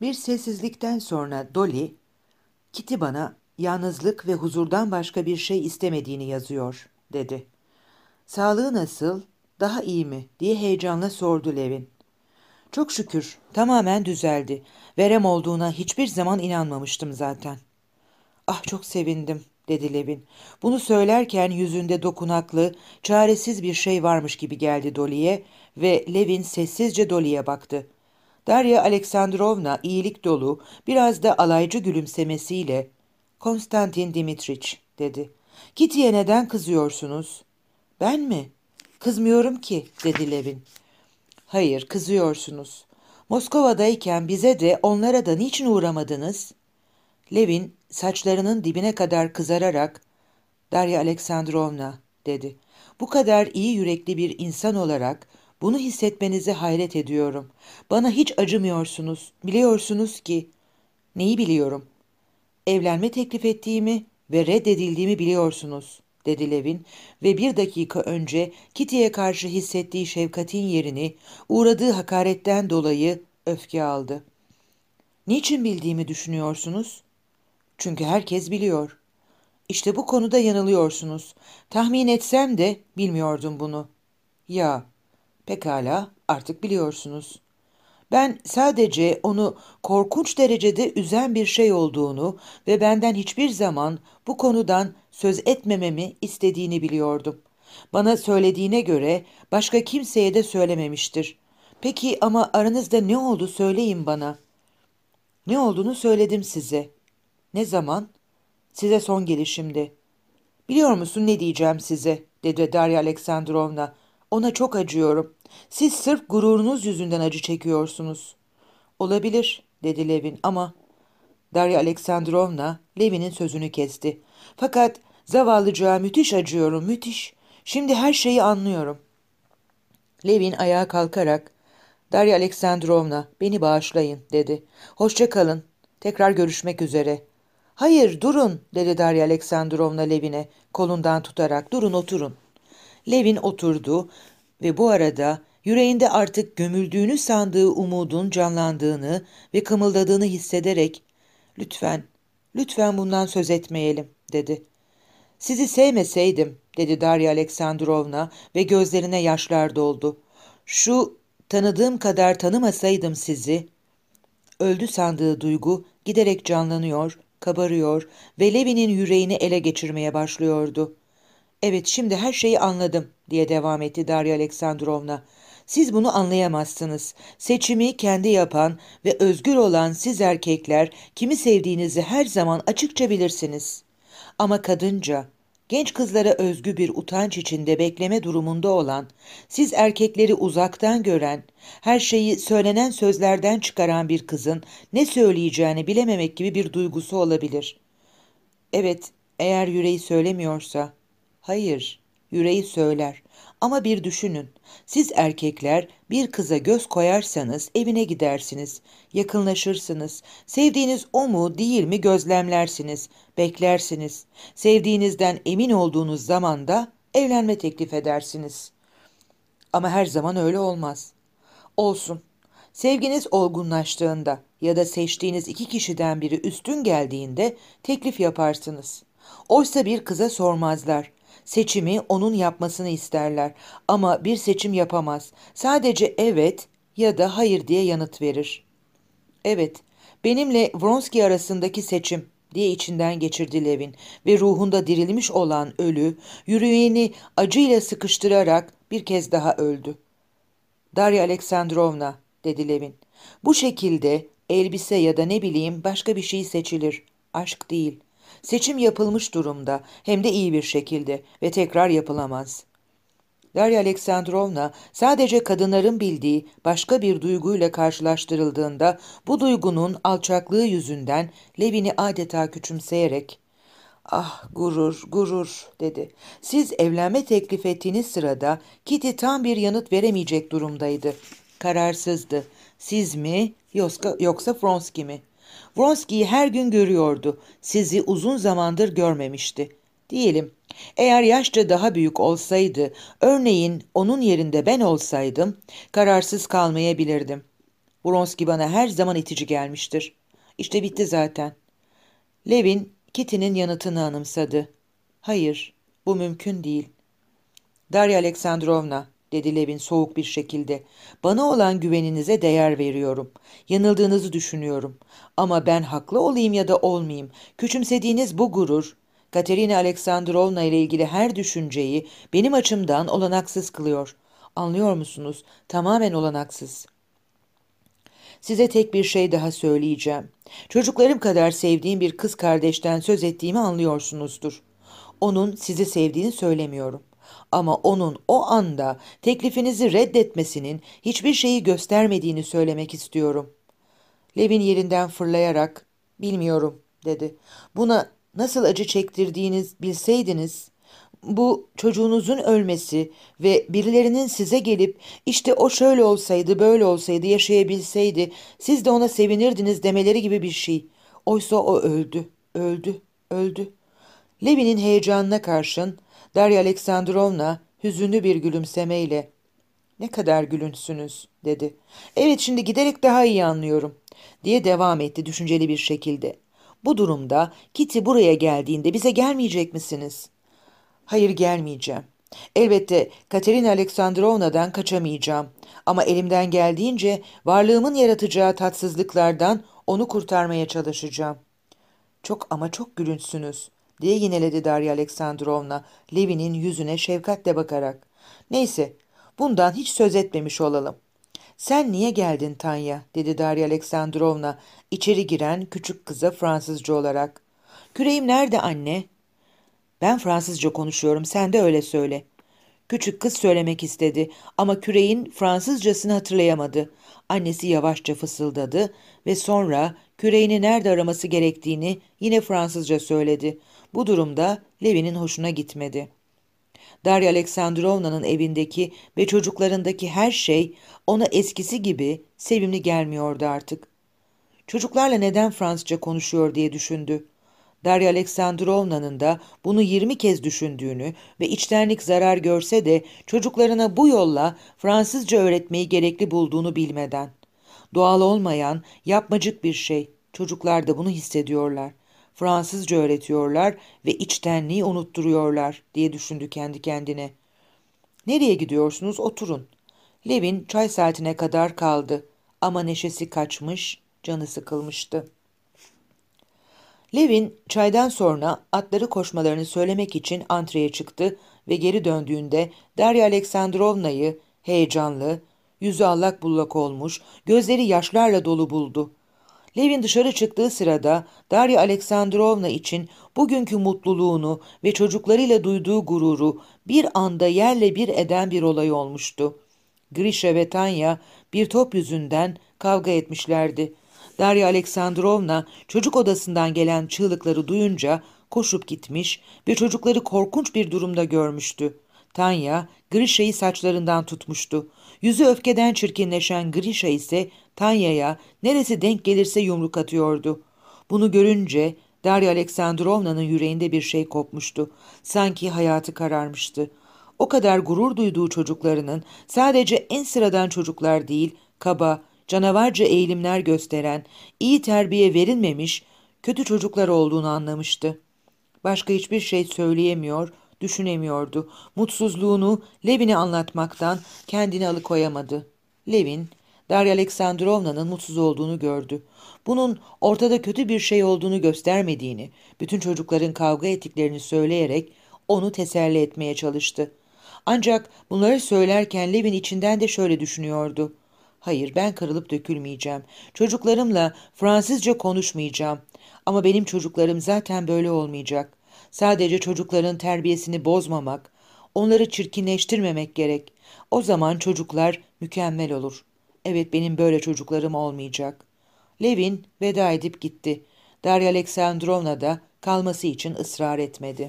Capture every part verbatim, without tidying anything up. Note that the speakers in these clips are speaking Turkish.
Bir sessizlikten sonra Dolly, Kitty bana yalnızlık ve huzurdan başka bir şey istemediğini yazıyor, dedi. Sağlığı nasıl, daha iyi mi diye heyecanla sordu Levin. Çok şükür, tamamen düzeldi. Verem olduğuna hiçbir zaman inanmamıştım zaten. Ah çok sevindim, dedi Levin. Bunu söylerken yüzünde dokunaklı, çaresiz bir şey varmış gibi geldi Dolly'ye ve Levin sessizce Dolly'ye baktı. Darya Aleksandrovna iyilik dolu, biraz da alaycı gülümsemesiyle "Konstantin Dimitriç," dedi. "Kitty'ye neden kızıyorsunuz?" "Ben mi?" "Kızmıyorum ki," dedi Levin. "Hayır, kızıyorsunuz. Moskova'dayken bize de onlara da niçin uğramadınız?" Levin saçlarının dibine kadar kızararak "Darya Aleksandrovna," dedi. "Bu kadar iyi yürekli bir insan olarak bunu hissetmenize hayret ediyorum. Bana hiç acımıyorsunuz. Biliyorsunuz ki..." "Neyi biliyorum?" "Evlenme teklif ettiğimi ve reddedildiğimi biliyorsunuz," dedi Levin ve bir dakika önce Kitty'ye karşı hissettiği şefkatin yerini uğradığı hakaretten dolayı öfke aldı. "Niçin bildiğimi düşünüyorsunuz?" "Çünkü herkes biliyor." "İşte bu konuda yanılıyorsunuz. Tahmin etsem de bilmiyordum bunu." "Ya, pekala, artık biliyorsunuz." "Ben sadece onu korkunç derecede üzen bir şey olduğunu ve benden hiçbir zaman bu konudan söz etmememi istediğini biliyordum. Bana söylediğine göre başka kimseye de söylememiştir. Peki ama aranızda ne oldu söyleyin bana." "Ne olduğunu söyledim size." "Ne zaman?" "Size son gelişimde." "Biliyor musun ne diyeceğim size?" dedi Darya Aleksandrovna. "Ona çok acıyorum. Siz sırf gururunuz yüzünden acı çekiyorsunuz." "Olabilir," dedi Levin, "ama..." Darya Aleksandrovna Levin'in sözünü kesti. "Fakat zavallıcığa müthiş acıyorum, müthiş. Şimdi her şeyi anlıyorum." Levin ayağa kalkarak "Darya Aleksandrovna, beni bağışlayın," dedi. "Hoşça kalın. Tekrar görüşmek üzere." "Hayır, durun," dedi Darya Aleksandrovna Levin'e kolundan tutarak. "Durun, oturun." Levin oturdu ve bu arada yüreğinde artık gömüldüğünü sandığı umudun canlandığını ve kımıldadığını hissederek "Lütfen, lütfen bundan söz etmeyelim," dedi. "Sizi sevmeseydim," dedi Darya Aleksandrovna ve gözlerine yaşlar doldu. "Şu tanıdığım kadar tanımasaydım sizi..." Öldü sandığı duygu giderek canlanıyor, kabarıyor ve Levin'in yüreğini ele geçirmeye başlıyordu. "Evet, şimdi her şeyi anladım," diye devam etti Darya Aleksandrovna. "Siz bunu anlayamazsınız. Seçimi kendi yapan ve özgür olan siz erkekler kimi sevdiğinizi her zaman açıkça bilirsiniz. Ama kadınca, genç kızlara özgü bir utanç içinde bekleme durumunda olan, siz erkekleri uzaktan gören, her şeyi söylenen sözlerden çıkaran bir kızın ne söyleyeceğini bilememek gibi bir duygusu olabilir. Evet, eğer yüreği söylemiyorsa..." "Hayır, yüreği söyler. Ama bir düşünün. Siz erkekler bir kıza göz koyarsanız evine gidersiniz, yakınlaşırsınız. Sevdiğiniz o mu değil mi gözlemlersiniz, beklersiniz. Sevdiğinizden emin olduğunuz zaman da evlenme teklif edersiniz. Ama her zaman öyle olmaz. Olsun. Sevginiz olgunlaştığında ya da seçtiğiniz iki kişiden biri üstün geldiğinde teklif yaparsınız. Oysa bir kıza sormazlar. Seçimi onun yapmasını isterler ama bir seçim yapamaz. Sadece evet ya da hayır diye yanıt verir. "Evet, benimle Vronsky arasındaki seçim," diye içinden geçirdi Levin ve ruhunda dirilmiş olan ölü, yüreğini acıyla sıkıştırarak bir kez daha öldü. "Darya Aleksandrovna," dedi Levin. "Bu şekilde elbise ya da ne bileyim başka bir şey seçilir. Aşk değil. Seçim yapılmış durumda, hem de iyi bir şekilde ve tekrar yapılamaz." Darya Aleksandrovna sadece kadınların bildiği başka bir duyguyla karşılaştırıldığında bu duygunun alçaklığı yüzünden Levin'i adeta küçümseyerek "Ah gurur, gurur," dedi. "Siz evlenme teklif ettiğiniz sırada Kitty tam bir yanıt veremeyecek durumdaydı. Kararsızdı. Siz mi yoksa, yoksa Vronsky mi? Vronsky'yi her gün görüyordu. Sizi uzun zamandır görmemişti. Diyelim, eğer yaşça daha büyük olsaydı, örneğin onun yerinde ben olsaydım, kararsız kalmayabilirdim. Bronski bana her zaman itici gelmiştir. İşte bitti zaten. Levin, Kitty'nin yanıtını anımsadı. Hayır, bu mümkün değil. Darya Aleksandrovna, dedi Levin soğuk bir şekilde. Bana olan güveninize değer veriyorum. Yanıldığınızı düşünüyorum. Ama ben haklı olayım ya da olmayayım. Küçümsediğiniz bu gurur, Katerina Aleksandrovna ile ilgili her düşünceyi benim açımdan olanaksız kılıyor. Anlıyor musunuz? Tamamen olanaksız. Size tek bir şey daha söyleyeceğim. Çocuklarım kadar sevdiğim bir kız kardeşten söz ettiğimi anlıyorsunuzdur. Onun sizi sevdiğini söylemiyorum. Ama onun o anda teklifinizi reddetmesinin hiçbir şeyi göstermediğini söylemek istiyorum. Levin yerinden fırlayarak, bilmiyorum, dedi. Buna nasıl acı çektirdiğiniz bilseydiniz, bu çocuğunuzun ölmesi ve birilerinin size gelip işte o şöyle olsaydı böyle olsaydı yaşayabilseydi siz de ona sevinirdiniz demeleri gibi bir şey. Oysa o öldü, öldü, öldü. Levin'in heyecanına karşın Darya Aleksandrovna hüzünlü bir gülümsemeyle "Ne kadar gülünçsünüz," dedi. "Evet, şimdi giderek daha iyi anlıyorum," diye devam etti düşünceli bir şekilde. "Bu durumda Kitty buraya geldiğinde bize gelmeyecek misiniz?" "Hayır, gelmeyeceğim. Elbette Katerina Aleksandrovna'dan kaçamayacağım. Ama elimden geldiğince varlığımın yaratacağı tatsızlıklardan onu kurtarmaya çalışacağım." "Çok ama çok gülünçsünüz," diye yineledi Darya Aleksandrovna, Levin'in yüzüne şefkatle bakarak. "Neyse, bundan hiç söz etmemiş olalım." "Sen niye geldin Tanya?" dedi Darya Aleksandrovna, içeri giren küçük kıza Fransızca olarak. "Küreğim nerede anne?" "Ben Fransızca konuşuyorum, sen de öyle söyle." Küçük kız söylemek istedi ama küreğin Fransızcasını hatırlayamadı. Annesi yavaşça fısıldadı ve sonra küreğini nerede araması gerektiğini yine Fransızca söyledi. Bu durumda Levin'in hoşuna gitmedi. Darya Aleksandrovna'nın evindeki ve çocuklarındaki her şey ona eskisi gibi sevimli gelmiyordu artık. Çocuklarla neden Fransızca konuşuyor diye düşündü. Darya Aleksandrovna'nın da bunu yirmi kez düşündüğünü ve içtenlik zarar görse de çocuklarına bu yolla Fransızca öğretmeyi gerekli bulduğunu bilmeden. Doğal olmayan, yapmacık bir şey. Çocuklar da bunu hissediyorlar. Fransızca öğretiyorlar ve içtenliği unutturuyorlar diye düşündü kendi kendine. "Nereye gidiyorsunuz? Oturun." Levin çay saatine kadar kaldı ama neşesi kaçmış, canı sıkılmıştı. Levin çaydan sonra atları koşmalarını söylemek için antreye çıktı ve geri döndüğünde Darya Aleksandrovna'yı heyecanlı, yüzü allak bullak olmuş, gözleri yaşlarla dolu buldu. Levin dışarı çıktığı sırada Darya Aleksandrovna için bugünkü mutluluğunu ve çocuklarıyla duyduğu gururu bir anda yerle bir eden bir olay olmuştu. Grisha ve Tanya bir top yüzünden kavga etmişlerdi. Darya Aleksandrovna çocuk odasından gelen çığlıkları duyunca koşup gitmiş ve çocukları korkunç bir durumda görmüştü. Tanya, Grisha'yı saçlarından tutmuştu. Yüzü öfkeden çirkinleşen Grisha ise Tanya'ya neresi denk gelirse yumruk atıyordu. Bunu görünce Darya Aleksandrovna'nın yüreğinde bir şey kopmuştu. Sanki hayatı kararmıştı. O kadar gurur duyduğu çocuklarının sadece en sıradan çocuklar değil, kaba, canavarca eğilimler gösteren, iyi terbiye verilmemiş, kötü çocuklar olduğunu anlamıştı. Başka hiçbir şey söyleyemiyor, düşünemiyordu. Mutsuzluğunu Levin'e anlatmaktan kendini alıkoyamadı. Levin, Darya Aleksandrovna'nın mutsuz olduğunu gördü. Bunun ortada kötü bir şey olduğunu göstermediğini, bütün çocukların kavga ettiklerini söyleyerek onu teselli etmeye çalıştı. Ancak bunları söylerken Levin içinden de şöyle düşünüyordu. Hayır, ben kırılıp dökülmeyeceğim. Çocuklarımla Fransızca konuşmayacağım. Ama benim çocuklarım zaten böyle olmayacak. Sadece çocukların terbiyesini bozmamak, onları çirkinleştirmemek gerek. O zaman çocuklar mükemmel olur. Evet, benim böyle çocuklarım olmayacak. Levin veda edip gitti. Darya Aleksandrovna da kalması için ısrar etmedi.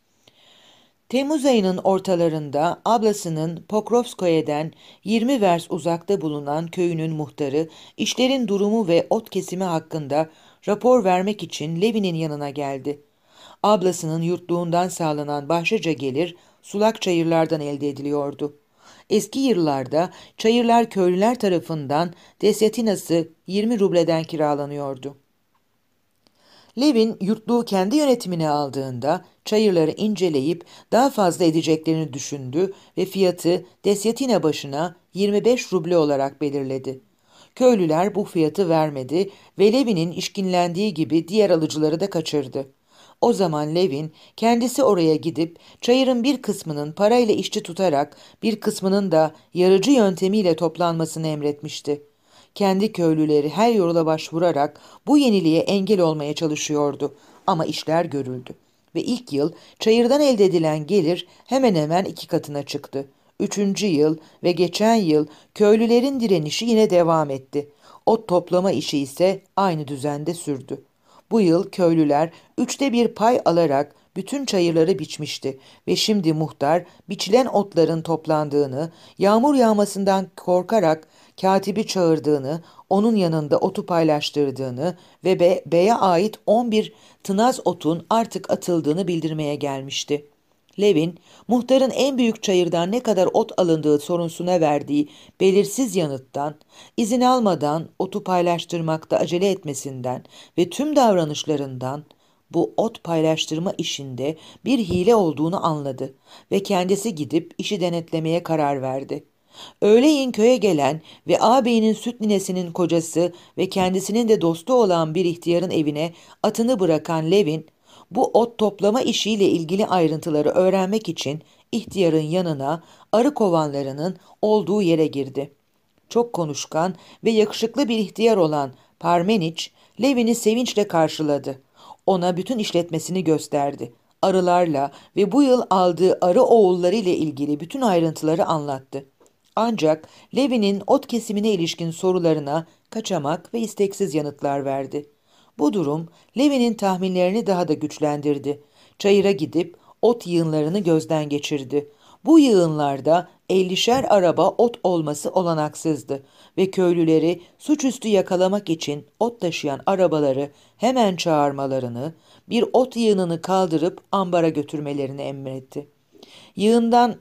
Temmuz ayının ortalarında ablasının Pokrovskoye'den yirmi vers uzakta bulunan köyünün muhtarı işlerin durumu ve ot kesimi hakkında rapor vermek için Levin'in yanına geldi. Ablasının yurtluğundan sağlanan başlıca gelir sulak çayırlardan elde ediliyordu. Eski yıllarda çayırlar köylüler tarafından desyatinası yirmi rubleden kiralanıyordu. Levin yurtluğu kendi yönetimine aldığında çayırları inceleyip daha fazla edeceklerini düşündü ve fiyatı desyatine başına yirmi beş ruble olarak belirledi. Köylüler bu fiyatı vermedi ve Levin'in işkinlendiği gibi diğer alıcıları da kaçırdı. O zaman Levin kendisi oraya gidip çayırın bir kısmının parayla işçi tutarak bir kısmının da yarıcı yöntemiyle toplanmasını emretmişti. Kendi köylüleri her yola başvurarak bu yeniliğe engel olmaya çalışıyordu ama işler görüldü. Ve ilk yıl çayırdan elde edilen gelir hemen hemen iki katına çıktı. Üçüncü yıl ve geçen yıl köylülerin direnişi yine devam etti. Ot toplama işi ise aynı düzende sürdü. Bu yıl köylüler üçte bir pay alarak bütün çayırları biçmişti ve şimdi muhtar biçilen otların toplandığını, yağmur yağmasından korkarak katibi çağırdığını, onun yanında otu paylaştırdığını ve be, beye ait on bir tınaz otun artık atıldığını bildirmeye gelmişti. Levin, muhtarın en büyük çayırdan ne kadar ot alındığı sorusuna verdiği belirsiz yanıttan, izin almadan otu paylaştırmakta acele etmesinden ve tüm davranışlarından bu ot paylaştırma işinde bir hile olduğunu anladı ve kendisi gidip işi denetlemeye karar verdi. Öğleyin köye gelen ve ağabeyinin süt ninesinin kocası ve kendisinin de dostu olan bir ihtiyarın evine atını bırakan Levin, bu ot toplama işiyle ilgili ayrıntıları öğrenmek için ihtiyarın yanına arı kovanlarının olduğu yere girdi. Çok konuşkan ve yakışıklı bir ihtiyar olan Parmeniç, Levin'i sevinçle karşıladı. Ona bütün işletmesini gösterdi. Arılarla ve bu yıl aldığı arı oğulları ile ilgili bütün ayrıntıları anlattı. Ancak Levi'nin ot kesimine ilişkin sorularına kaçamak ve isteksiz yanıtlar verdi. Bu durum Levi'nin tahminlerini daha da güçlendirdi. Çayıra gidip ot yığınlarını gözden geçirdi. Bu yığınlarda ellişer araba ot olması olanaksızdı ve köylüleri suçüstü yakalamak için ot taşıyan arabaları hemen çağırmalarını, bir ot yığınını kaldırıp ambara götürmelerini emretti. Yığından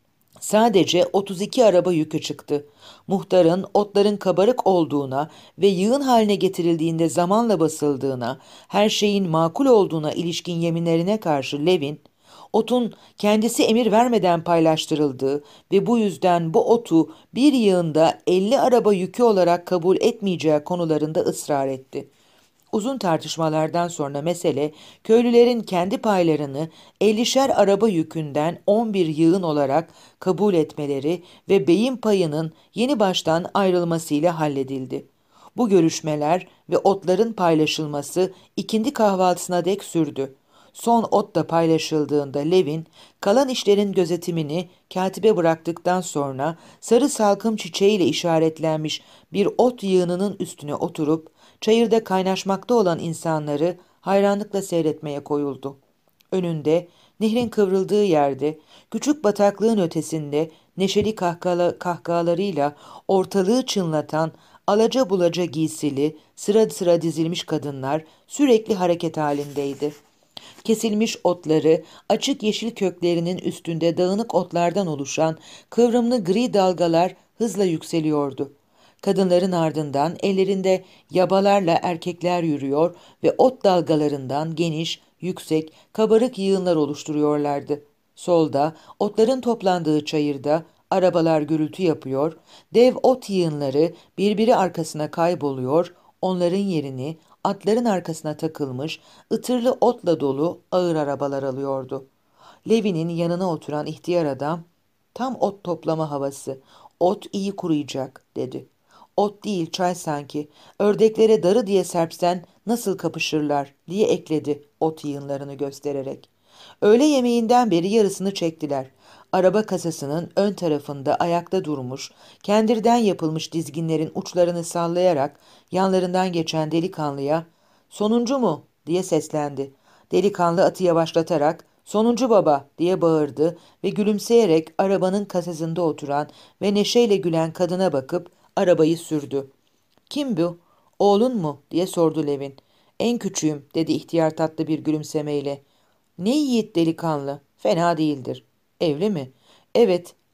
sadece otuz iki araba yükü çıktı. Muhtarın otların kabarık olduğuna ve yığın haline getirildiğinde zamanla basıldığına, her şeyin makul olduğuna ilişkin yeminlerine karşı Levin, otun kendisi emir vermeden paylaştırıldığı ve bu yüzden bu otu bir yığında elli araba yükü olarak kabul etmeyeceği konularında ısrar etti. Uzun tartışmalardan sonra mesele, köylülerin kendi paylarını ellişer araba yükünden on bir yığın olarak kabul etmeleri ve beyin payının yeni baştan ayrılmasıyla halledildi. Bu görüşmeler ve otların paylaşılması ikindi kahvaltısına dek sürdü. Son ot da paylaşıldığında Levin, kalan işlerin gözetimini katibe bıraktıktan sonra sarı salkım çiçeğiyle işaretlenmiş bir ot yığınının üstüne oturup çayırda kaynaşmakta olan insanları hayranlıkla seyretmeye koyuldu. Önünde, nehrin kıvrıldığı yerde, küçük bataklığın ötesinde neşeli kahkaha, kahkahalarıyla ortalığı çınlatan alaca bulaca giysili, sıra sıra dizilmiş kadınlar sürekli hareket halindeydi. Kesilmiş otları, açık yeşil köklerinin üstünde dağınık otlardan oluşan kıvrımlı gri dalgalar hızla yükseliyordu. Kadınların ardından ellerinde yabalarla erkekler yürüyor ve ot dalgalarından geniş, yüksek, kabarık yığınlar oluşturuyorlardı. Solda, otların toplandığı çayırda arabalar gürültü yapıyor, dev ot yığınları birbiri arkasına kayboluyor, onların yerini atların arkasına takılmış, ıtırlı otla dolu ağır arabalar alıyordu. Levi'nin yanına oturan ihtiyar adam, "Tam ot toplama havası, ot iyi kuruyacak," dedi. "Ot değil çay sanki, ördeklere darı diye serpsen nasıl kapışırlar," diye ekledi ot yığınlarını göstererek. Öğle yemeğinden beri yarısını çektiler. Araba kasasının ön tarafında ayakta durmuş, kendirden yapılmış dizginlerin uçlarını sallayarak yanlarından geçen delikanlıya "Sonuncu mu?" diye seslendi. Delikanlı atı yavaşlatarak "Sonuncu baba," diye bağırdı ve gülümseyerek arabanın kasasında oturan ve neşeyle gülen kadına bakıp arabayı sürdü. "Kim bu? Oğlun mu?" diye sordu Levin. "En küçüğüm," dedi ihtiyar tatlı bir gülümsemeyle. "Ne yiğit delikanlı, fena değildir." "Evli mi?" "Evet,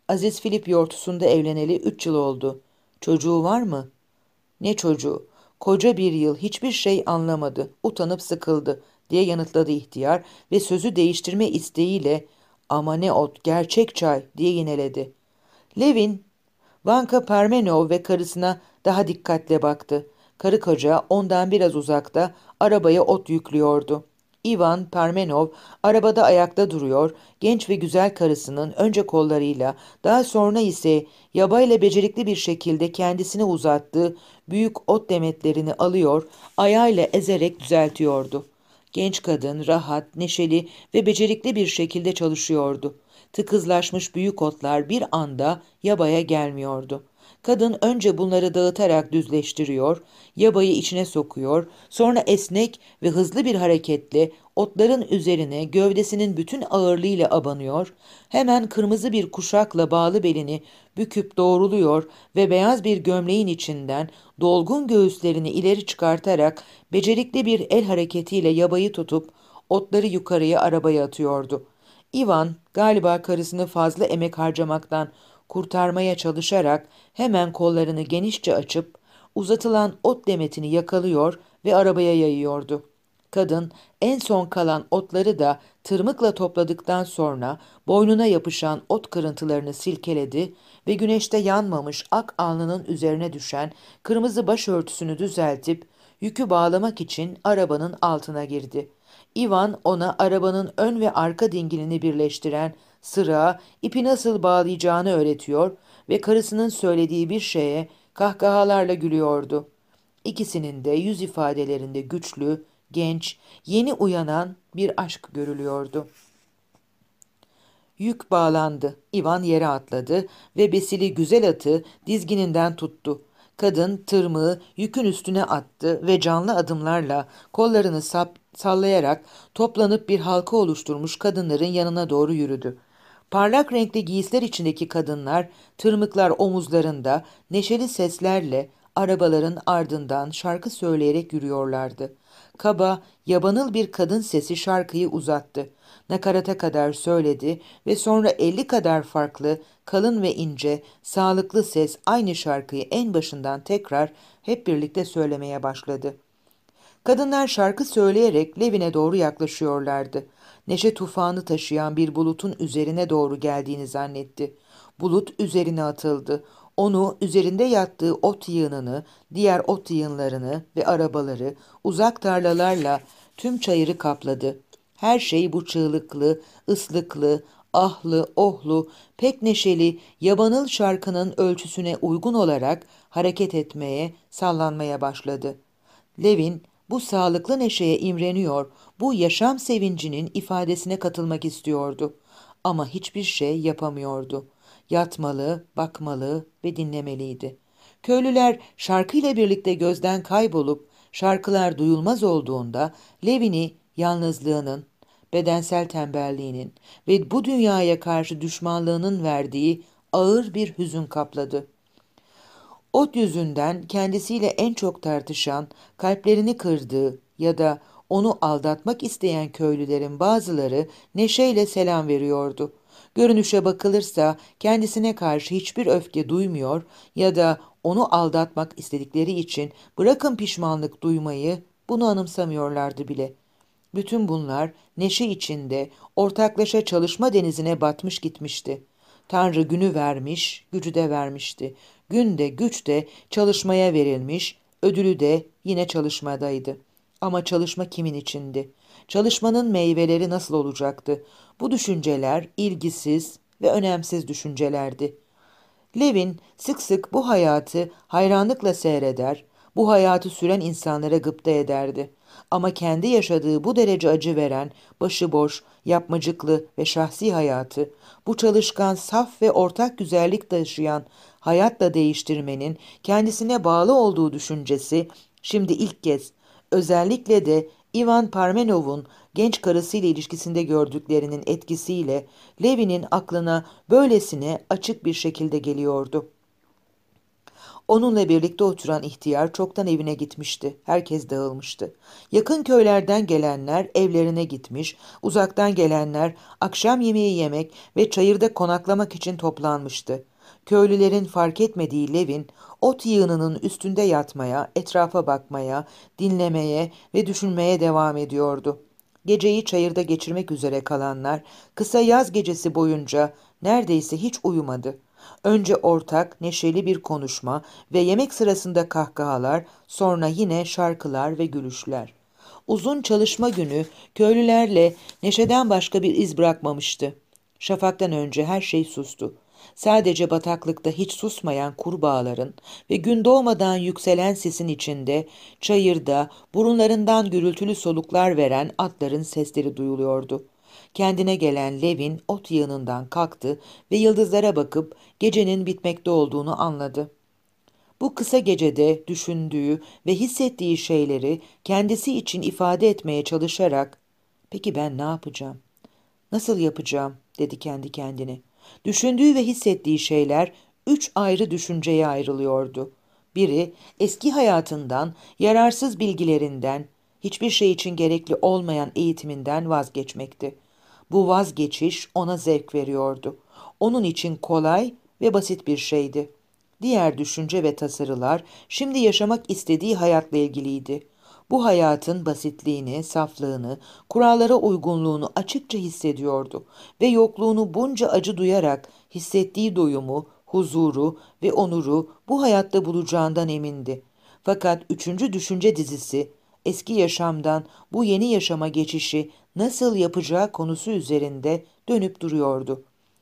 Aziz Filip yortusunda evleneli üç yıl oldu. Çocuğu var mı? Ne çocuğu? Koca bir yıl hiçbir şey anlamadı, utanıp sıkıldı diye yanıtladı ihtiyar ve sözü değiştirme isteğiyle ama ne ot, gerçek çay diye yineledi. Levin, Vanka Parmenov ve karısına daha dikkatle baktı. Karı koca ondan biraz uzakta arabaya ot yüklüyordu. Ivan Parmenov arabada ayakta duruyor, genç ve güzel karısının önce kollarıyla, daha sonra ise yabayla becerikli bir şekilde kendisine uzattığı büyük ot demetlerini alıyor, ayağıyla ezerek düzeltiyordu. Genç kadın rahat, neşeli ve becerikli bir şekilde çalışıyordu. Tıkızlaşmış büyük otlar bir anda yabaya gelmiyordu. Kadın önce bunları dağıtarak düzleştiriyor, yabayı içine sokuyor, sonra esnek ve hızlı bir hareketle otların üzerine gövdesinin bütün ağırlığıyla abanıyor, hemen kırmızı bir kuşakla bağlı belini büküp doğruluyor ve beyaz bir gömleğin içinden dolgun göğüslerini ileri çıkartarak becerikli bir el hareketiyle yabayı tutup otları yukarıya arabaya atıyordu. Ivan galiba karısını fazla emek harcamaktan kurtarmaya çalışarak hemen kollarını genişçe açıp uzatılan ot demetini yakalıyor ve arabaya yayıyordu. Kadın en son kalan otları da tırmıkla topladıktan sonra boynuna yapışan ot kırıntılarını silkeledi ve güneşte yanmamış ak alnının üzerine düşen kırmızı başörtüsünü düzeltip yükü bağlamak için arabanın altına girdi. Ivan ona arabanın ön ve arka dingilini birleştiren sıra ipi nasıl bağlayacağını öğretiyor ve karısının söylediği bir şeye kahkahalarla gülüyordu. İkisinin de yüz ifadelerinde güçlü, genç, yeni uyanan bir aşk görülüyordu. Yük bağlandı. İvan yere atladı ve besili güzel atı dizgininden tuttu. Kadın tırmığı yükün üstüne attı ve canlı adımlarla kollarını sap, sallayarak toplanıp bir halka oluşturmuş kadınların yanına doğru yürüdü. Parlak renkli giysiler içindeki kadınlar tırmıklar omuzlarında neşeli seslerle arabaların ardından şarkı söyleyerek yürüyorlardı. Kaba, yabanıl bir kadın sesi şarkıyı uzattı. Nakarata kadar söyledi ve sonra elli kadar farklı, kalın ve ince, sağlıklı ses aynı şarkıyı en başından tekrar hep birlikte söylemeye başladı. Kadınlar şarkı söyleyerek Levin'e doğru yaklaşıyorlardı. Neşe tufanı taşıyan bir bulutun üzerine doğru geldiğini zannetti. Bulut üzerine atıldı. Onu üzerinde yattığı ot yığınını, diğer ot yığınlarını ve arabaları uzak tarlalarla tüm çayırı kapladı. Her şey bu çığlıklı, ıslıklı, ahlı, ohlu, pek neşeli, yabanıl şarkının ölçüsüne uygun olarak hareket etmeye, sallanmaya başladı. Levin bu sağlıklı neşeye imreniyor, bu yaşam sevincinin ifadesine katılmak istiyordu. Ama hiçbir şey yapamıyordu. Yatmalı, bakmalı ve dinlemeliydi. Köylüler şarkıyla birlikte gözden kaybolup şarkılar duyulmaz olduğunda Levin'i yalnızlığının, bedensel tembelliğinin ve bu dünyaya karşı düşmanlığının verdiği ağır bir hüzün kapladı. Ot yüzünden kendisiyle en çok tartışan, kalplerini kırdığı ya da onu aldatmak isteyen köylülerin bazıları neşeyle selam veriyordu. Görünüşe bakılırsa kendisine karşı hiçbir öfke duymuyor ya da onu aldatmak istedikleri için bırakın pişmanlık duymayı bunu anımsamıyorlardı bile. Bütün bunlar neşe içinde ortaklaşa çalışma denizine batmış gitmişti. Tanrı günü vermiş, gücü de vermişti. Gün de güç de çalışmaya verilmiş, ödülü de yine çalışmadaydı. Ama çalışma kimin içindi? Çalışmanın meyveleri nasıl olacaktı? Bu düşünceler ilgisiz ve önemsiz düşüncelerdi. Levin sık sık bu hayatı hayranlıkla seyreder, bu hayatı süren insanlara gıpta ederdi. Ama kendi yaşadığı bu derece acı veren, başıboş, yapmacıklı ve şahsi hayatı, bu çalışkan, saf ve ortak güzellik taşıyan hayatla değiştirmenin kendisine bağlı olduğu düşüncesi şimdi ilk kez, özellikle de Ivan Parmenov'un genç karısıyla ilişkisinde gördüklerinin etkisiyle Levi'nin aklına böylesine açık bir şekilde geliyordu. Onunla birlikte oturan ihtiyar çoktan evine gitmişti. Herkes dağılmıştı. Yakın köylerden gelenler evlerine gitmiş, uzaktan gelenler akşam yemeği yemek ve çayırda konaklamak için toplanmıştı. Köylülerin fark etmediği Levin, ot yığınının üstünde yatmaya, etrafa bakmaya, dinlemeye ve düşünmeye devam ediyordu. Geceyi çayırda geçirmek üzere kalanlar, kısa yaz gecesi boyunca neredeyse hiç uyumadı. Önce ortak, neşeli bir konuşma ve yemek sırasında kahkahalar, sonra yine şarkılar ve gülüşler. Uzun çalışma günü köylülerle neşeden başka bir iz bırakmamıştı. Şafaktan önce her şey sustu. Sadece bataklıkta hiç susmayan kurbağaların ve gün doğmadan yükselen sesin içinde, çayırda burunlarından gürültülü soluklar veren atların sesleri duyuluyordu. Kendine gelen Levin ot yığınından kalktı ve yıldızlara bakıp gecenin bitmekte olduğunu anladı. Bu kısa gecede düşündüğü ve hissettiği şeyleri kendisi için ifade etmeye çalışarak "Peki ben ne yapacağım? Nasıl yapacağım?" dedi kendi kendine. Düşündüğü ve hissettiği şeyler üç ayrı düşünceye ayrılıyordu. Biri eski hayatından, yararsız bilgilerinden, hiçbir şey için gerekli olmayan eğitiminden vazgeçmekti. Bu vazgeçiş ona zevk veriyordu. Onun için kolay ve basit bir şeydi. Diğer düşünce ve tasarılar şimdi yaşamak istediği hayatla ilgiliydi. Bu hayatın basitliğini, saflığını, kurallara uygunluğunu açıkça hissediyordu ve yokluğunu bunca acı duyarak hissettiği doyumu, huzuru ve onuru bu hayatta bulacağından emindi. Fakat üçüncü düşünce dizisi, eski yaşamdan bu yeni yaşama geçişi nasıl yapacağı konusu üzerinde dönüp duruyordu.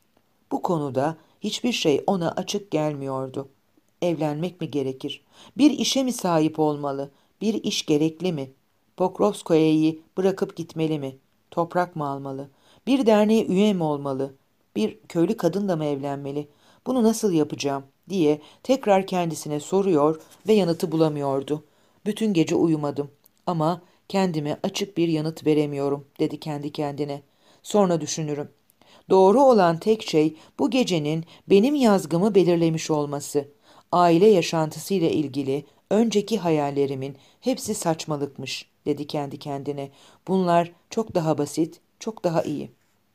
Bu konuda hiçbir şey ona açık gelmiyordu. Evlenmek mi gerekir? Bir işe mi sahip olmalı? Bir iş gerekli mi? Pokrovskoye'yi bırakıp gitmeli mi? Toprak mı almalı? Bir derneğe üye mi olmalı? Bir köylü kadınla mı evlenmeli? Bunu nasıl yapacağım diye tekrar kendisine soruyor ve yanıtı bulamıyordu. Bütün gece uyumadım ama kendime açık bir yanıt veremiyorum dedi kendi kendine. Sonra düşünürüm. Doğru olan tek şey bu gecenin benim yazgımı belirlemiş olması. Aile yaşantısıyla ilgili önceki hayallerimin hepsi saçmalıkmış, dedi kendi kendine. Bunlar çok daha basit, çok daha iyi.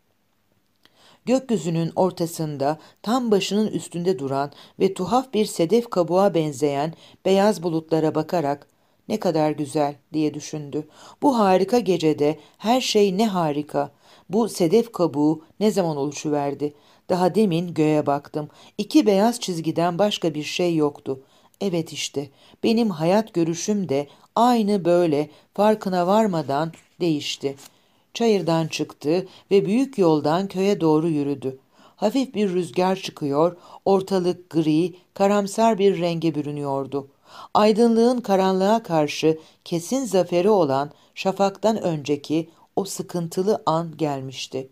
Gökyüzünün ortasında tam başının üstünde duran ve tuhaf bir sedef kabuğa benzeyen beyaz bulutlara bakarak ne kadar güzel diye düşündü. Bu harika gecede her şey ne harika. Bu sedef kabuğu ne zaman oluşuverdi? Daha demin göğe baktım. İki beyaz çizgiden başka bir şey yoktu. Evet işte benim hayat görüşüm de aynı böyle farkına varmadan değişti. Çayırdan çıktı ve büyük yoldan köye doğru yürüdü. Hafif bir rüzgar çıkıyor, ortalık gri, karamsar bir renge bürünüyordu. Aydınlığın karanlığa karşı kesin zaferi olan şafaktan önceki o sıkıntılı an gelmişti.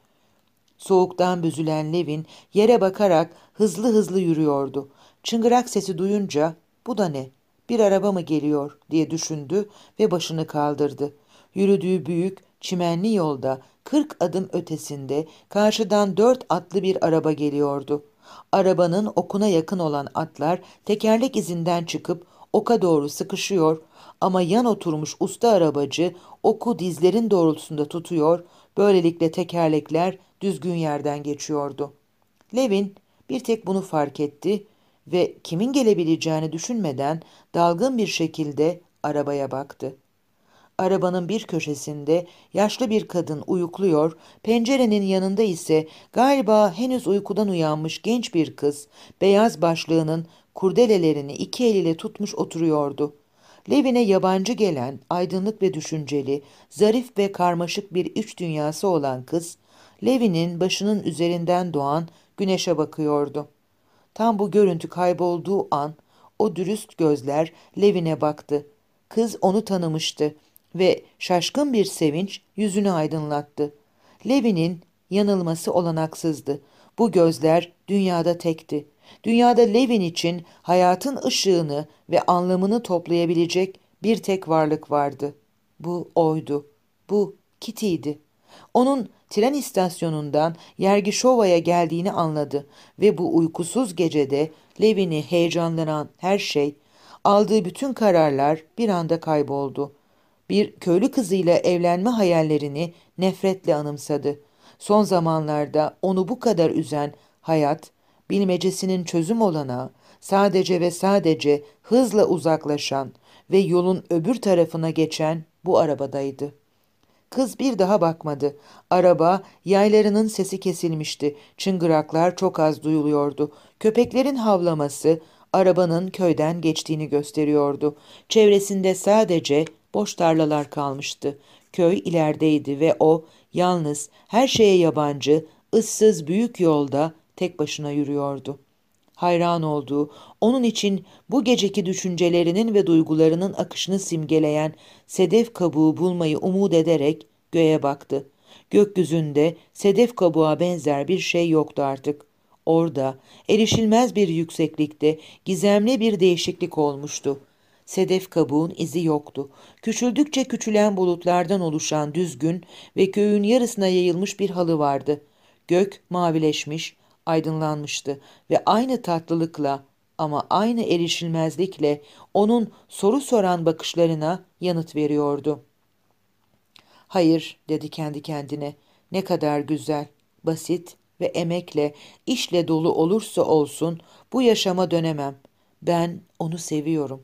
Soğuktan büzülen Levin yere bakarak hızlı hızlı yürüyordu. Çıngırak sesi duyunca bu da ne? Bir araba mı geliyor diye düşündü ve başını kaldırdı. Yürüdüğü büyük çimenli yolda kırk adım ötesinde karşıdan dört atlı bir araba geliyordu. Arabanın okuna yakın olan atlar tekerlek izinden çıkıp oka doğru sıkışıyor ama yan oturmuş usta arabacı oku dizlerin doğrultusunda tutuyor, böylelikle tekerlekler düzgün yerden geçiyordu. Levin bir tek bunu fark etti ve kimin gelebileceğini düşünmeden dalgın bir şekilde arabaya baktı. Arabanın bir köşesinde yaşlı bir kadın uyukluyor, pencerenin yanında ise galiba henüz uykudan uyanmış genç bir kız, beyaz başlığının kurdelelerini iki eliyle tutmuş oturuyordu. Levin'e yabancı gelen, aydınlık ve düşünceli, zarif ve karmaşık bir iç dünyası olan kız, Levin'in başının üzerinden doğan güneşe bakıyordu. Tam bu görüntü kaybolduğu an, o dürüst gözler Levin'e baktı. Kız onu tanımıştı ve şaşkın bir sevinç yüzünü aydınlattı. Levi'nin yanılması olanaksızdı. Bu gözler dünyada tekti. Dünyada Levin için hayatın ışığını ve anlamını toplayabilecek bir tek varlık vardı. Bu oydu. Bu Kitty'ydi. Onun tren istasyonundan Yergişova'ya geldiğini anladı ve bu uykusuz gecede Levin'i heyecanlanan her şey, aldığı bütün kararlar bir anda kayboldu. Bir köylü kızıyla evlenme hayallerini nefretle anımsadı. Son zamanlarda onu bu kadar üzen hayat, bilmecesinin çözüm olanağı, sadece ve sadece hızla uzaklaşan ve yolun öbür tarafına geçen bu arabadaydı. Kız bir daha bakmadı. Araba yaylarının sesi kesilmişti. Çıngıraklar çok az duyuluyordu. Köpeklerin havlaması arabanın köyden geçtiğini gösteriyordu. Çevresinde sadece boş tarlalar kalmıştı. Köy ilerideydi ve o yalnız, her şeye yabancı, ıssız büyük yolda tek başına yürüyordu. Hayran olduğu, onun için bu geceki düşüncelerinin ve duygularının akışını simgeleyen sedef kabuğu bulmayı umut ederek göğe baktı. Gökyüzünde sedef kabuğa benzer bir şey yoktu artık. Orada, erişilmez bir yükseklikte gizemli bir değişiklik olmuştu. Sedef kabuğun izi yoktu. Küçüldükçe küçülen bulutlardan oluşan düzgün ve köyün yarısına yayılmış bir halı vardı. Gök mavileşmiş, aydınlanmıştı ve aynı tatlılıkla ama aynı erişilmezlikle onun soru soran bakışlarına yanıt veriyordu. Hayır, dedi kendi kendine, ne kadar güzel, basit ve emekle, işle dolu olursa olsun bu yaşama dönemem. Ben onu seviyorum.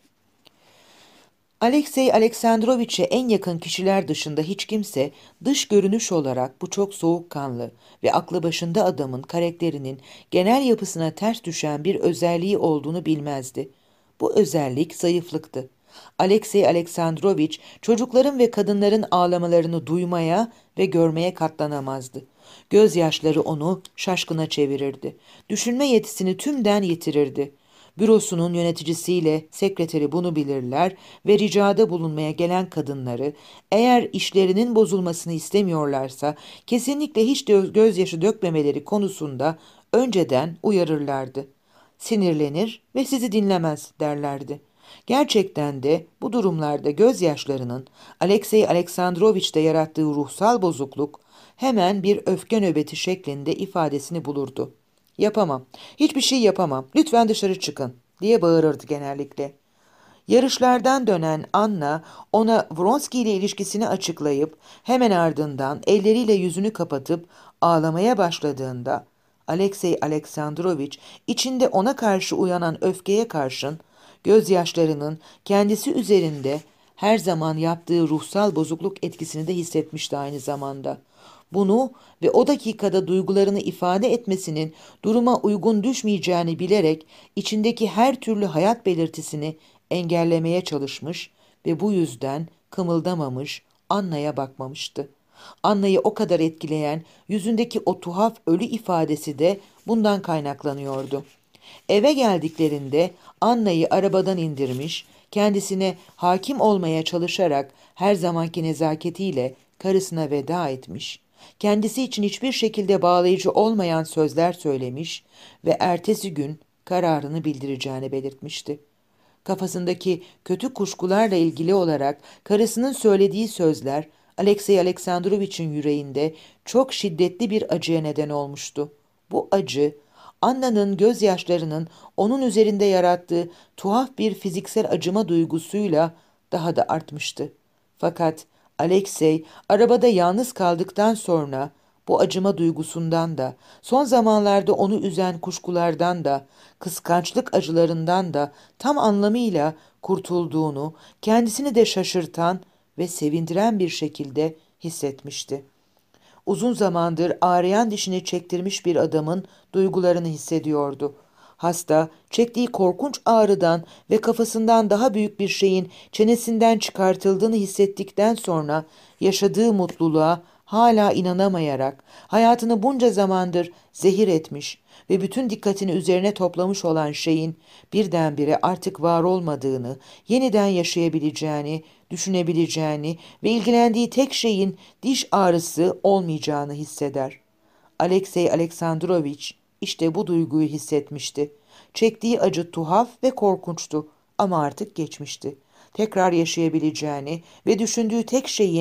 Alexey Aleksandroviç'e en yakın kişiler dışında hiç kimse dış görünüş olarak bu çok soğukkanlı ve aklı başında adamın karakterinin genel yapısına ters düşen bir özelliği olduğunu bilmezdi. Bu özellik zayıflıktı. Alexey Aleksandroviç çocukların ve kadınların ağlamalarını duymaya ve görmeye katlanamazdı. Gözyaşları onu şaşkına çevirirdi. Düşünme yetisini tümden yitirirdi. Bürosunun yöneticisiyle sekreteri bunu bilirler ve ricada bulunmaya gelen kadınları eğer işlerinin bozulmasını istemiyorlarsa kesinlikle hiç gözyaşı dökmemeleri konusunda önceden uyarırlardı. Sinirlenir ve sizi dinlemez derlerdi. Gerçekten de bu durumlarda gözyaşlarının Alexey Aleksandroviç'te yarattığı ruhsal bozukluk hemen bir öfke nöbeti şeklinde ifadesini bulurdu. Yapamam, hiçbir şey yapamam, lütfen dışarı çıkın diye bağırırdı genellikle. Yarışlardan dönen Anna ona Vronsky ile ilişkisini açıklayıp hemen ardından elleriyle yüzünü kapatıp ağlamaya başladığında Alexey Aleksandroviç içinde ona karşı uyanan öfkeye karşın gözyaşlarının kendisi üzerinde her zaman yaptığı ruhsal bozukluk etkisini de hissetmişti aynı zamanda. Bunu ve o dakikada duygularını ifade etmesinin duruma uygun düşmeyeceğini bilerek içindeki her türlü hayat belirtisini engellemeye çalışmış ve bu yüzden kımıldamamış, Anna'ya bakmamıştı. Anna'yı o kadar etkileyen yüzündeki o tuhaf ölü ifadesi de bundan kaynaklanıyordu. Eve geldiklerinde Anna'yı arabadan indirmiş, kendisine hakim olmaya çalışarak her zamanki nezaketiyle karısına veda etmiş, kendisi için hiçbir şekilde bağlayıcı olmayan sözler söylemiş ve ertesi gün kararını bildireceğini belirtmişti. Kafasındaki kötü kuşkularla ilgili olarak karısının söylediği sözler Alexey Aleksandroviç'in yüreğinde çok şiddetli bir acıya neden olmuştu. Bu acı, Anna'nın gözyaşlarının onun üzerinde yarattığı tuhaf bir fiziksel acıma duygusuyla daha da artmıştı. Fakat Alexey arabada yalnız kaldıktan sonra bu acıma duygusundan da, son zamanlarda onu üzen kuşkulardan da, kıskançlık acılarından da tam anlamıyla kurtulduğunu, kendisini de şaşırtan ve sevindiren bir şekilde hissetmişti. Uzun zamandır ağrıyan dişini çektirmiş bir adamın duygularını hissediyordu. Hasta, çektiği korkunç ağrıdan ve kafasından daha büyük bir şeyin çenesinden çıkartıldığını hissettikten sonra yaşadığı mutluluğa hala inanamayarak hayatını bunca zamandır zehir etmiş ve bütün dikkatini üzerine toplamış olan şeyin birdenbire artık var olmadığını, yeniden yaşayabileceğini, düşünebileceğini ve ilgilendiği tek şeyin diş ağrısı olmayacağını hisseder. Alexey Aleksandroviç işte bu duyguyu hissetmişti. Çektiği acı tuhaf ve korkunçtu ama artık geçmişti. Tekrar yaşayabileceğini ve düşündüğü tek şeyin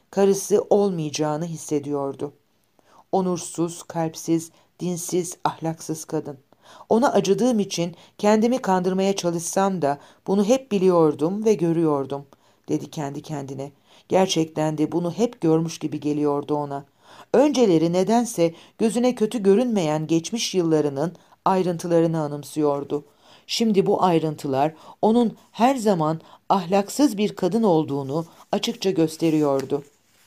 karısı olmayacağını hissediyordu. Onursuz, kalpsiz, dinsiz, ahlaksız kadın. Ona acıdığım için kendimi kandırmaya çalışsam da bunu hep biliyordum ve görüyordum, dedi kendi kendine. Gerçekten de bunu hep görmüş gibi geliyordu ona. Önceleri nedense gözüne kötü görünmeyen geçmiş yıllarının ayrıntılarını anımsıyordu. Şimdi bu ayrıntılar onun her zaman ahlaksız bir kadın olduğunu açıkça gösteriyordu.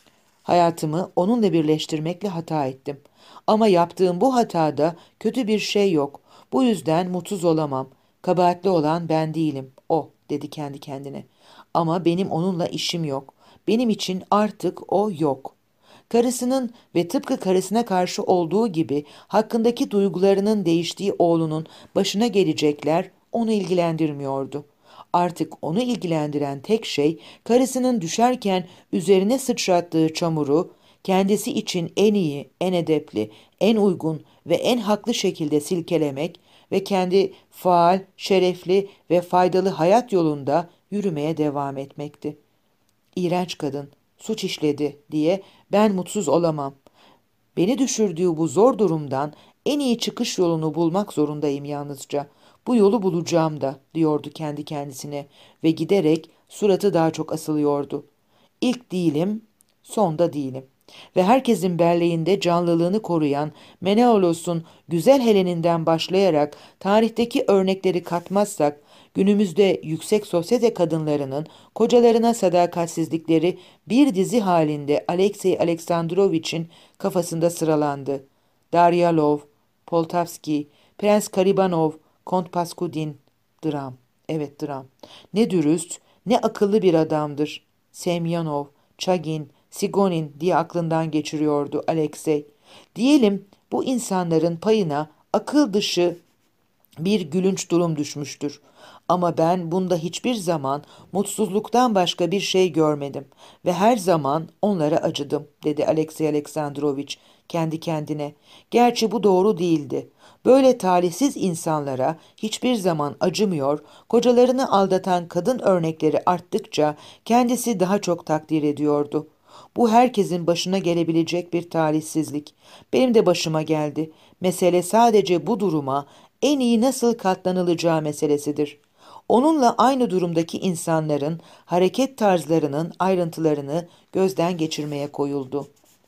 Hayatımı onunla birleştirmekle hata ettim. Ama yaptığım bu hatada kötü bir şey yok. Bu yüzden mutsuz olamam. Kabahatli olan ben değilim, o, dedi kendi kendine. Ama benim onunla işim yok. Benim için artık o yok. Karısının ve tıpkı karısına karşı olduğu gibi hakkındaki duygularının değiştiği oğlunun başına gelecekler onu ilgilendirmiyordu. Artık onu ilgilendiren tek şey karısının düşerken üzerine sıçrattığı çamuru kendisi için en iyi, en edepli, en uygun ve en haklı şekilde silkelemek ve kendi faal, şerefli ve faydalı hayat yolunda yürümeye devam etmekti. İğrenç kadın, suç işledi diye ben mutsuz olamam. Beni düşürdüğü bu zor durumdan en iyi çıkış yolunu bulmak zorundayım yalnızca. Bu yolu bulacağım da, diyordu kendi kendisine ve giderek suratı daha çok asılıyordu. İlk değilim, son da değilim. Ve herkesin belleğinde canlılığını koruyan Menelaos'un güzel Helen'inden başlayarak tarihteki örnekleri katmazsak, günümüzde yüksek sosyete kadınlarının kocalarına sadakatsizlikleri bir dizi halinde Alexey Aleksandrovich'in kafasında sıralandı. Daryalov, Poltavski, Prens Karibanov, Kont Paskudin, dram, evet dram. Ne dürüst, ne akıllı bir adamdır. Semyonov, Çagin, Sigonin diye aklından geçiriyordu Alexey. Diyelim bu insanların payına akıl dışı bir gülünç durum düşmüştür. Ama ben bunda hiçbir zaman mutsuzluktan başka bir şey görmedim ve her zaman onlara acıdım, dedi Alexey Aleksandrovich kendi kendine. Gerçi bu doğru değildi. Böyle talihsiz insanlara hiçbir zaman acımıyor, kocalarını aldatan kadın örnekleri arttıkça kendisi daha çok takdir ediyordu. Bu herkesin başına gelebilecek bir talihsizlik. Benim de başıma geldi. Mesele sadece bu duruma en iyi nasıl katlanılacağı meselesidir. Onunla aynı durumdaki insanların hareket tarzlarının ayrıntılarını gözden geçirmeye koyuldu.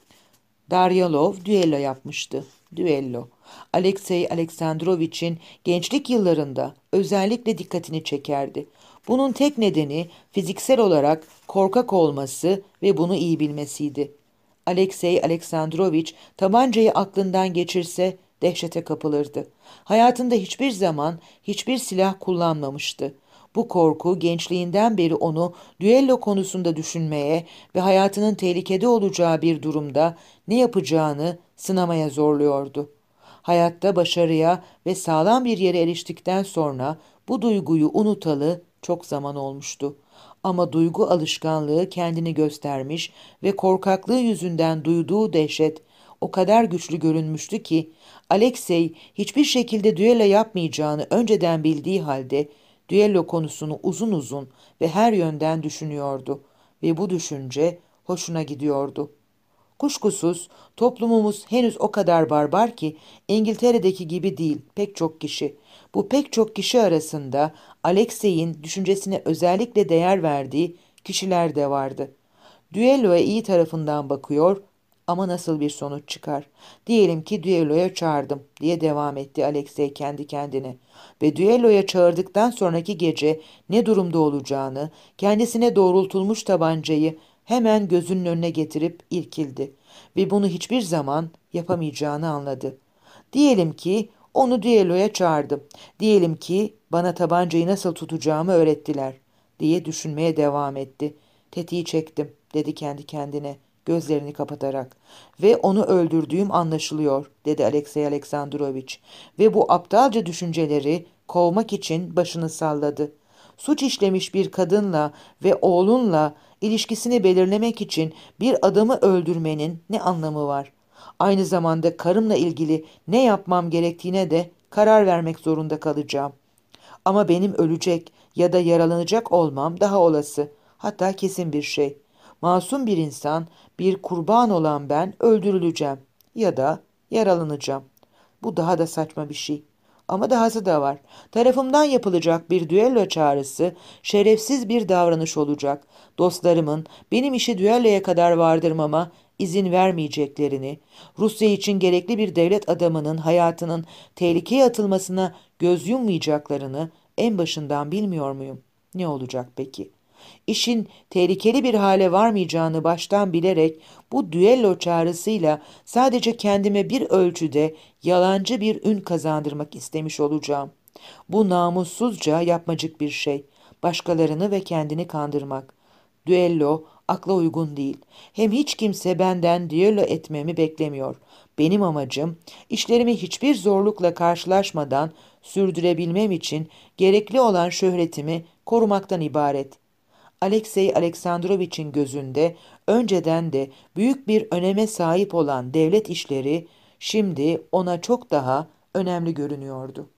Daryalov düello yapmıştı. Düello. Alexey Aleksandrovich'in gençlik yıllarında özellikle dikkatini çekerdi. Bunun tek nedeni fiziksel olarak korkak olması ve bunu iyi bilmesiydi. Alexey Aleksandrovich tabancayı aklından geçirse dehşete kapılırdı. Hayatında hiçbir zaman hiçbir silah kullanmamıştı. Bu korku gençliğinden beri onu düello konusunda düşünmeye ve hayatının tehlikede olacağı bir durumda ne yapacağını sınamaya zorluyordu. Hayatta başarıya ve sağlam bir yere eriştikten sonra bu duyguyu unutalı çok zaman olmuştu. Ama duygu alışkanlığı kendini göstermiş ve korkaklığı yüzünden duyduğu dehşet o kadar güçlü görünmüştü ki Alexey hiçbir şekilde düello yapmayacağını önceden bildiği halde düello konusunu uzun uzun ve her yönden düşünüyordu ve bu düşünce hoşuna gidiyordu. Kuşkusuz toplumumuz henüz o kadar barbar ki İngiltere'deki gibi değil pek çok kişi. Bu pek çok kişi arasında Alexey'in düşüncesine özellikle değer verdiği kişiler de vardı. Düelloya iyi tarafından bakıyor ama nasıl bir sonuç çıkar? Diyelim ki düelloya çağırdım diye devam etti Alexey kendi kendine. Ve düelloya çağırdıktan sonraki gece ne durumda olacağını, kendisine doğrultulmuş tabancayı hemen gözünün önüne getirip irkildi. Ve bunu hiçbir zaman yapamayacağını anladı. Diyelim ki onu düelloya çağırdım. Diyelim ki bana tabancayı nasıl tutacağımı öğrettiler diye düşünmeye devam etti. Tetiği çektim, dedi kendi kendine gözlerini kapatarak. Ve onu öldürdüğüm anlaşılıyor, dedi Alexey Aleksandrovich. Ve bu aptalca düşünceleri kovmak için başını salladı. Suç işlemiş bir kadınla ve oğlunla ilişkisini belirlemek için bir adamı öldürmenin ne anlamı var? Aynı zamanda karımla ilgili ne yapmam gerektiğine de karar vermek zorunda kalacağım. Ama benim ölecek ya da yaralanacak olmam daha olası, hatta kesin bir şey. Masum bir insan, bir kurban olan ben öldürüleceğim ya da yaralanacağım. Bu daha da saçma bir şey. Ama dahası da var. Tarafımdan yapılacak bir düello çağrısı şerefsiz bir davranış olacak. Dostlarımın benim işi düelloya kadar vardırmama izin vermeyeceklerini, Rusya için gerekli bir devlet adamının hayatının tehlikeye atılmasına göz yummayacaklarını en başından bilmiyor muyum? Ne olacak peki? İşin tehlikeli bir hale varmayacağını baştan bilerek bu düello çağrısıyla sadece kendime bir ölçüde yalancı bir ün kazandırmak istemiş olacağım. Bu namussuzca yapmacık bir şey. Başkalarını ve kendini kandırmak. Düello akla uygun değil. Hem hiç kimse benden düello etmemi beklemiyor. Benim amacım işlerimi hiçbir zorlukla karşılaşmadan sürdürebilmem için gerekli olan şöhretimi korumaktan ibaret. Alexey Aleksandroviç'in gözünde önceden de büyük bir öneme sahip olan devlet işleri şimdi ona çok daha önemli görünüyordu.